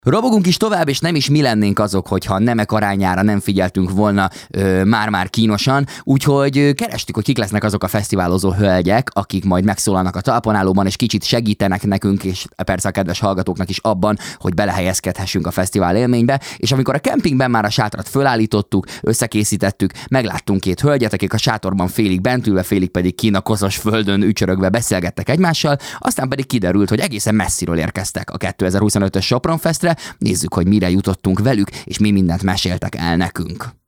Robogunk is tovább, és nem is mi lennénk azok, hogyha a nemek arányára nem figyeltünk volna már-már kínosan, úgyhogy kerestük, hogy kik lesznek azok a fesztiválozó hölgyek, akik majd megszólalnak a talpon és kicsit segítenek nekünk, és persze a kedves hallgatóknak is abban, hogy belehelyezkedhessünk a fesztivál élménybe, és amikor a kempingben már a sátrat fölállítottuk, összekészítettük, megláttunk két hölgyet, akik a sátorban félig bent ülve, félig pedig kín a koszos földön ücsörögve beszélgettek egymással, aztán pedig kiderült, hogy egészen messziről érkeztek a 2025-ös Sopron Festre. Nézzük, hogy mire jutottunk velük, és mi mindent meséltek el nekünk.